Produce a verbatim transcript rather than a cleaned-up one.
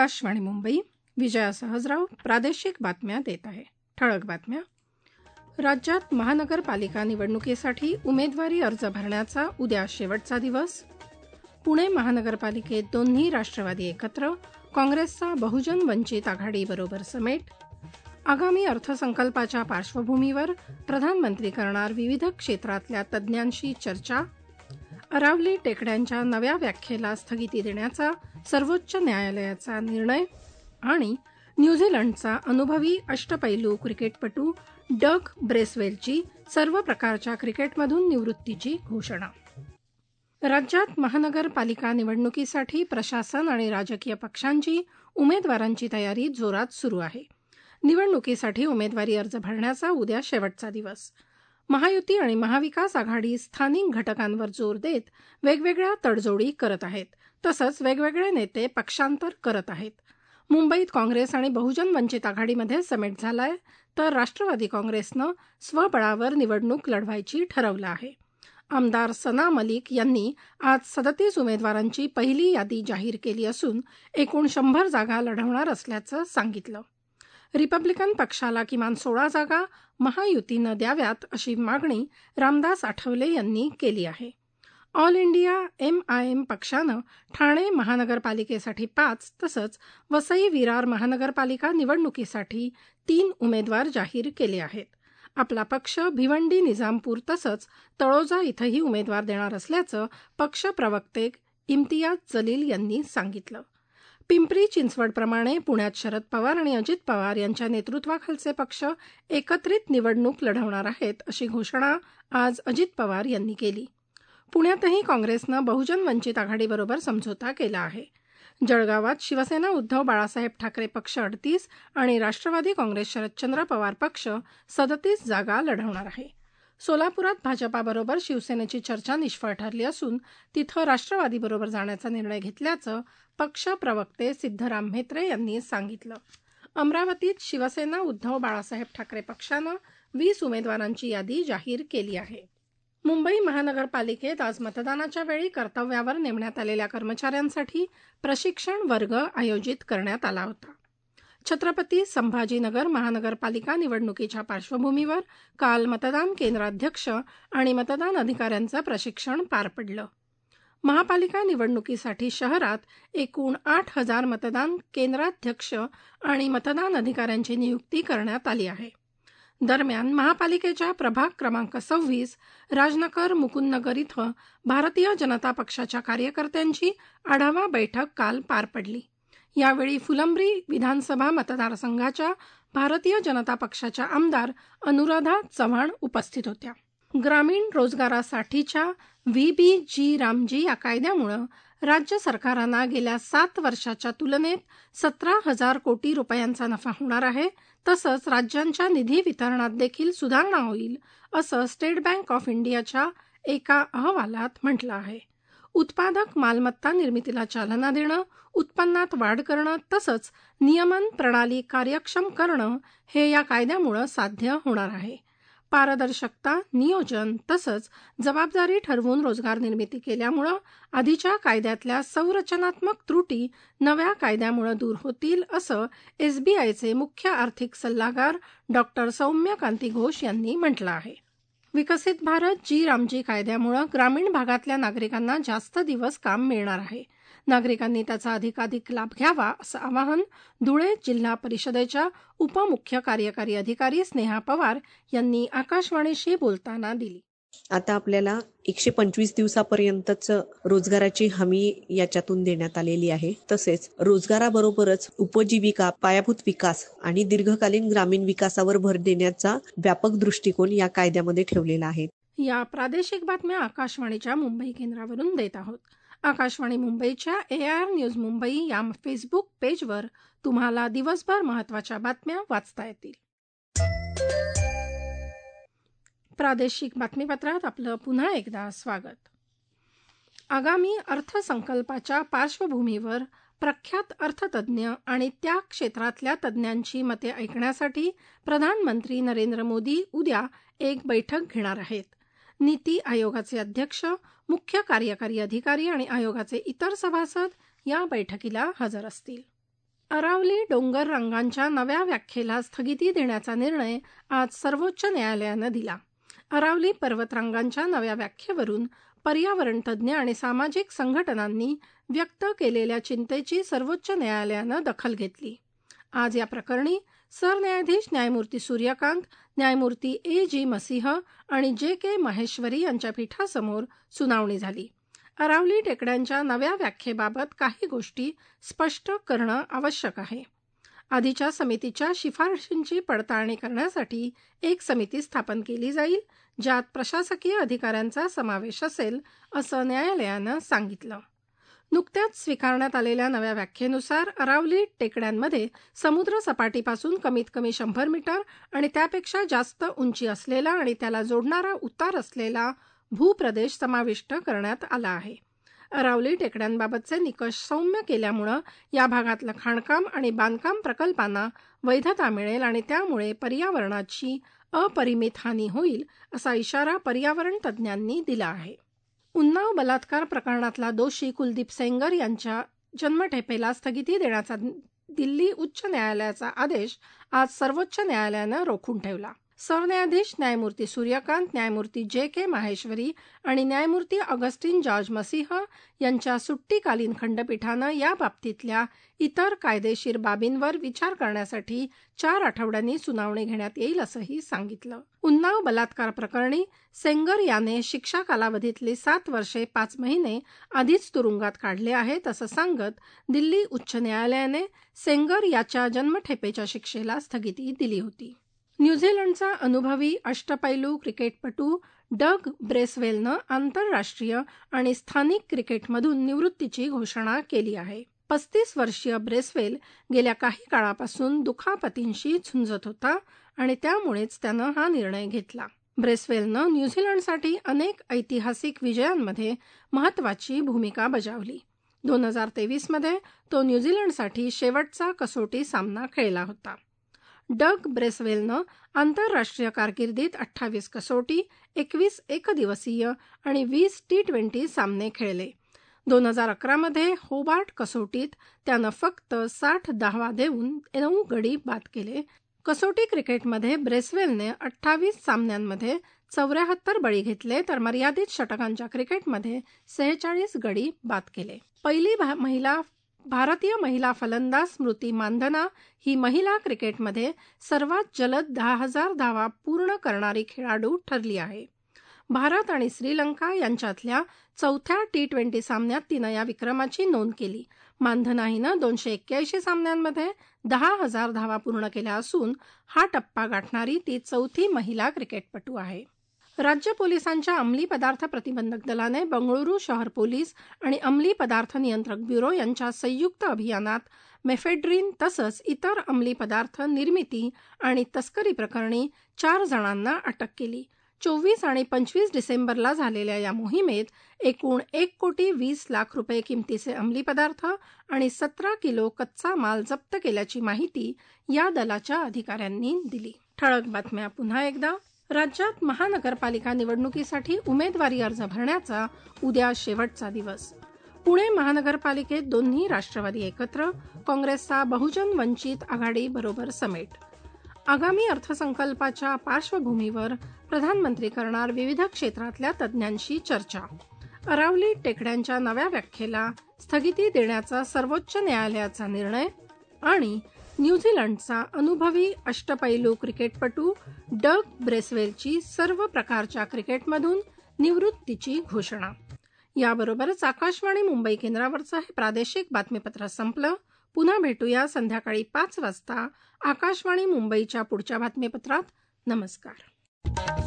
आकाशवाणी मुंबई. विजया सहजराव प्रादेशिक बातम्या देत आहे. ठळक बातम्या. राज्यात महानगरपालिका निवडणुकीसाठी उमेदवारी अर्ज भरण्याचा उद्या शेवटचा दिवस. पुणे महानगरपालिकेत दोन्ही राष्ट्रवादी एकत्र, काँग्रेसचा बहुजन वंचित आघाडीबरोबर समेट. आगामी अर्थसंकल्पाच्या पार्श्वभूमीवर प्रधानमंत्री करणार विविध क्षेत्रातल्या तज्ज्ञांशी चर्चा. अरावली टेकड्यांच्या नव्या व्याख्येला स्थगिती देण्याचा सर्वोच्च न्यायालयाचा निर्णय. आणि न्यूझीलंडचा अनुभवी अष्टपैलू क्रिकेटपटू डग ब्रेसवेलची सर्व प्रकारच्या क्रिकेटमधून निवृत्तीची घोषणा. राज्यात महानगरपालिका निवडणुकीसाठी प्रशासन आणि राजकीय पक्षांची उमेदवारांची तयारी जोरात सुरू आहे. निवडणुकीसाठी उमेदवारी अर्ज भरण्याचा उद्या शेवटचा दिवस. महायुती आणि महाविकास आघाडी स्थानिक घटकांवर जोर देत वेगवेगळ्या तडजोडी करत आहेत. तसंच वेगवेगळे नेते पक्षांतर करत आहेत. मुंबईत काँग्रेस आणि बहुजन वंचित आघाडीमध्ये समेट झालाय, तर राष्ट्रवादी काँग्रेसनं स्वबळावर निवडणूक लढवायची ठरवलं आहे. आमदार सना मलिक यांनी आज सदतीस उमेदवारांची पहिली यादी जाहीर केली असून एकूण शंभर जागा लढवणार असल्याचं सांगितलं. रिपब्लिकन पक्षाला किमान सोळा जागा महायुतीनं द्याव्यात अशी मागणी रामदास आठवले यांनी केली आहे. All India M I M पक्षानं ठाणे महानगरपालिकेसाठी पाच तसंच वसई विरार महानगरपालिका निवडणुकीसाठी तीन उमेदवार जाहीर केले आहेत. आपला पक्ष भिवंडी, निजामपूर तसंच तळोजा इथंही उमेदवार देणार असल्याचं पक्ष प्रवक्ते इम्तियाज जलील यांनी सांगितलं. पिंपरी चिंचवडप्रमाणे पुण्यात शरद पवार आणि अजित पवार यांच्या नेतृत्वाखालचे पक्ष एकत्रित निवडणूक लढवणार आहेत अशी घोषणा आज अजित पवार यांनी केली. पुण्यातही काँग्रेसनं बहुजन वंचित आघाडीबरोबर समझोता केला आहे. जळगावात शिवसेना उद्धव बाळासाहेब ठाकरे पक्ष अडतीस आणि राष्ट्रवादी काँग्रेस शरदचंद्र पवार पक्ष सदतीस जागा लढवणार आहे. सोलापुरात भाजपाबरोबर शिवसेनेची चर्चा निष्फळ ठरली असून तिथं राष्ट्रवादीबरोबर जाण्याचा निर्णय घेतल्याचं पक्ष प्रवक्ते सिद्धराम म्हेत्रे यांनी सांगितलं. अमरावतीत शिवसेना उद्धव बाळासाहेब ठाकरे पक्षानं वीस उमेदवारांची यादी जाहीर केली आहे. मुंबई महानगरपालिकेत आज मतदानाच्या वेळी कर्तव्यावर नेमण्यात आलेल्या कर्मचाऱ्यांसाठी प्रशिक्षण वर्ग आयोजित करण्यात आला होता. छत्रपती संभाजीनगर महानगरपालिका निवडणुकीच्या पार्श्वभूमीवर काल मतदान केंद्राध्यक्ष आणि मतदान अधिकाऱ्यांचं प्रशिक्षण पार पडलं. महापालिका निवडणुकीसाठी शहरात एकूण आठ हजार मतदान केंद्राध्यक्ष आणि मतदान अधिकाऱ्यांची नियुक्ती करण्यात आली आहे. दरम्यान महापालिकेच्या प्रभाग क्रमांक सव्वीस राजनगर मुकुंदनगर इथं भारतीय जनता पक्षाच्या कार्यकर्त्यांची आढावा बैठक काल पार पडली. यावेळी फुलंब्री विधानसभा मतदारसंघाच्या भारतीय जनता पक्षाच्या आमदार अनुराधा चव्हाण उपस्थित होत्या. ग्रामीण रोजगारासाठीच्या व्ही बी जी रामजी या कायद्यामुळे राज्य सरकारांना गेल्या सात वर्षाच्या तुलनेत सतरा हजार कोटी रुपयांचा नफा होणार आहे. तसंच राज्यांच्या निधी वितरणात देखील सुधारणा होईल असं स्टेट बँक ऑफ इंडियाच्या एका अहवालात म्हटलं आहे. उत्पादक मालमत्ता निर्मितीला चालना देणं, उत्पन्नात वाढ करणं तसंच नियमन प्रणाली कार्यक्षम करणं हे या कायद्यामुळे साध्य होणार आहे. पारदर्शकता, नियोजन तसंच जबाबदारी ठरवून रोजगार निर्मिती केल्यामुळे आधीच्या कायद्यातल्या संरचनात्मक त्रुटी नव्या कायद्यामुळे दूर होतील असं एसबीआयचे मुख्य आर्थिक सल्लागार डॉक्टर सौम्य कांती घोष यांनी म्हटलं आहे. विकसित भारत जी रामजी कायद्यामुळे ग्रामीण भागातल्या नागरिकांना जास्त दिवस काम मिळणार आहे. नागरिकांनी त्याचा अधिकाधिक लाभ घ्यावा असं आवाहन धुळे जिल्हा परिषदेच्या उपमुख्य कार्यकारी अधिकारी स्नेहा पवार यांनी आकाशवाणीशी बोलताना दिली. आता आपल्याला एकशे पंचवीस दिवसापर्यंतच रोजगाराची हमी याच्यातून देण्यात आलेली आहे. तसेच रोजगाराबरोबरच उपजीविका, पायाभूत विकास आणि दीर्घकालीन ग्रामीण विकासावर भर देण्याचा व्यापक दृष्टिकोन या कायद्यामध्ये ठेवलेला आहे. या प्रादेशिक बातम्या आकाशवाणीच्या मुंबई केंद्रावरून देत आहोत. आकाशवाणी मुंबईच्या ए आर न्यूज मुंबई या फेसबुक पेजवर तुम्हाला दिवसभर महत्त्वाच्या बातम्या वाचता येतील. प्रादेशिक बातमीपत्रात आपलं पुन्हा एकदा स्वागत. आगामी अर्थसंकल्पाच्या पार्श्वभूमीवर प्रख्यात अर्थतज्ज्ञ आणि त्या क्षेत्रातल्या तज्ज्ञांची मते ऐकण्यासाठी प्रधानमंत्री नरेंद्र मोदी उद्या एक बैठक घेणार आहेत. नीती आयोगाचे अध्यक्ष, मुख्य कार्यकारी अधिकारी आणि आयोगाचे इतर सभासद या बैठकीला हजर असतील. अरावली डोंगर रंगांच्या नव्या व्याख्येला स्थगिती देण्याचा निर्णय आज सर्वोच्च न्यायालयानं दिला. अरावली पर्वतरांगांच्या नव्या व्याख्येवरून पर्यावरण तज्ज्ञ आणि सामाजिक संघटनांनी व्यक्त केलेल्या चिंतेची सर्वोच्च न्यायालयानं दखल घेतली. आज या प्रकरणी सरन्यायाधीश न्यायमूर्ती सूर्यकांत, न्यायमूर्ती ए जी मसीह आणि जे के माहेश्वरी यांच्या पीठासमोर सुनावणी झाली. अरावली टेकड्यांच्या नव्या व्याख्येबाबत काही गोष्टी स्पष्ट करणं आवश्यक आहे. आधीच्या समितीच्या शिफारशींची पडताळणी करण्यासाठी एक समिती स्थापन केली जाईल, ज्यात प्रशासकीय अधिकाऱ्यांचा समावेश असेल, असं न्यायालयानं सांगितलं. नुकत्याच स्वीकारण्यात आलेल्या नव्या व्याख्येनुसार अरावली टेकड्यांमध्ये समुद्र सपाटीपासून कमीत कमी शंभर मीटर आणि त्यापेक्षा जास्त उंची असलेला आणि त्याला जोडणारा उतार असलेला भूप्रदेश समाविष्ट करण्यात आला आहे. अरावली टेकड्यांबाबतचे निकष सौम्य केल्यामुळं या भागातलं खाणकाम आणि बांधकाम प्रकल्पांना वैधता मिळेल आणि त्यामुळे पर्यावरणाची अपरिमित हानी होईल, असा इशारा पर्यावरण तज्ज्ञांनी दिला आहे. उन्नाव बलात्कार प्रकरणातला दोषी कुलदीप सेंगर यांच्या जन्मठेपेला स्थगिती देण्याचा दिल्ली उच्च न्यायालयाचा आदेश आज सर्वोच्च न्यायालयानं रोखून ठेवला. सरन्यायाधीश न्यायमूर्ती सूर्यकांत, न्यायमूर्ती जे के माहेश्वरी आणि न्यायमूर्ती ऑगस्टिन जॉर्ज मसीह यांच्या सुट्टीकालीन खंडपीठानं या बाबतीतल्या इतर कायदेशीर बाबींवर विचार करण्यासाठी चार आठवड्यांनी सुनावणी घेण्यात येईल, असंही सांगितलं. उन्नाव बलात्कार प्रकरणी सेंगर याने शिक्षा कालावधीतली सात वर्षे पाच महिने आधीच तुरुंगात काढले आहेत, असं सांगत दिल्ली उच्च न्यायालयाने सेंगर याच्या जन्मठेपेच्या शिक्षेला स्थगिती दिली होती. न्यूझीलंडचा अनुभवी अष्टपैलू क्रिकेटपटू डग ब्रेसवेलनं आंतरराष्ट्रीय आणि स्थानिक क्रिकेटमधून निवृत्तीची घोषणा केली आहे. पस्तीस वर्षीय ब्रेसवेल गेल्या काही काळापासून दुखापतींशी झुंजत होता आणि त्यामुळेच त्यानं हा निर्णय घेतला. ब्रेसवेलनं न्यूझीलंडसाठी अनेक ऐतिहासिक विजयांमध्ये महत्त्वाची भूमिका बजावली. दोन हजार तेवीसमध्ये तो न्यूझीलंडसाठी शेवटचा कसोटी सामना खेळला होता. डग ब्रेसवेलनं आंतरराष्ट्रीय कारकिर्दीत अठ्ठावीस कसोटी, एकवीस एकदिवसीय आणि वीस टी ट्वेंटी सामने खेळले. दोन हजार अकरामध्ये होबार्ट कसोटीत त्यानं फक्त साठ धावा देऊन नऊ गडी बाद केले. कसोटी क्रिकेटमध्ये ब्रेसवेलने अठ्ठावीस सामन्यांमध्ये चौऱ्याहत्तर बळी घेतले, तर मर्यादित षटकांच्या क्रिकेटमध्ये सेहेचाळीस गडी बाद केले. पहिली महिला भारतीय महिला फलंदाज स्मृती मानधना ही महिला क्रिकेटमध्ये सर्वात जलद दहा हजार धावा पूर्ण करणारी खेळाडू ठरली आहे. भारत आणि श्रीलंका यांच्यातल्या चौथ्या टी ट्वेंटी सामन्यात तिनं या विक्रमाची नोंद केली. मानधना हिनं दोनशे एक्क्याऐंशी सामन्यांमध्ये दहा हजार धावा पूर्ण केल्या असून हा टप्पा गाठणारी ती चौथी महिला क्रिकेटपटू आहे. राज्य पोलिसांच्या अंमली पदार्थ प्रतिबंधक दलाने बंगळुरू शहर पोलीस आणि अंमली पदार्थ नियंत्रक ब्युरो यांच्या संयुक्त अभियानात मेफेड्रीन तसंच इतर अंमली पदार्थ निर्मिती आणि तस्करी प्रकरणी चार जणांना अटक केली. चोवीस आणि पंचवीस डिसेंबरला झालेल्या या मोहिमेत एकूण एक कोटी वीस लाख रुपये किमतीचे अंमली पदार्थ आणि सतरा किलो कच्चा माल जप्त केल्याची माहिती या दलाच्या अधिकाऱ्यांनी दिली. ठळक बातम्या पुन्हा एकदा. राज्यात महानगरपालिका निवडणुकीसाठी उमेदवारी अर्ज भरण्याचा उद्या शेवटचा दिवस. पुणे महानगरपालिकेत दोन्ही राष्ट्रवादी एकत्र, काँग्रेसचा बहुजन वंचित आघाडी बरोबर समेट. आगामी अर्थसंकल्पाच्या पार्श्वभूमीवर प्रधानमंत्री करणार विविध क्षेत्रातल्या तज्ज्ञांशी चर्चा. अरावली टेकड्यांच्या नव्या व्याख्येला स्थगिती देण्याचा सर्वोच्च न्यायालयाचा निर्णय आणि न्यूझीलंडचा अनुभवी अष्टपैलू क्रिकेटपटू डग ब्रेसवेलची सर्व प्रकारच्या क्रिकेटमधून निवृत्तीची घोषणा. याबरोबरच आकाशवाणी मुंबई केंद्रावरचं हे प्रादेशिक बातमीपत्र संपलं. पुन्हा भेटूया संध्याकाळी पाच वाजता आकाशवाणी मुंबईच्या पुढच्या बातमीपत्रात. नमस्कार.